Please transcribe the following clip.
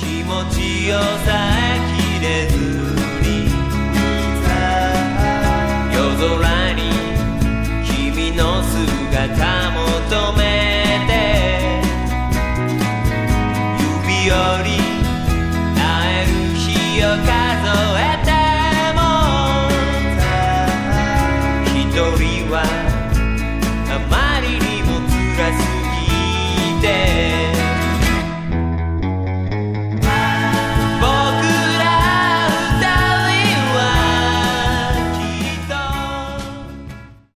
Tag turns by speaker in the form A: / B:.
A: 気持ちよさえきれずに夜空に君の姿求めて指折り会える日を数え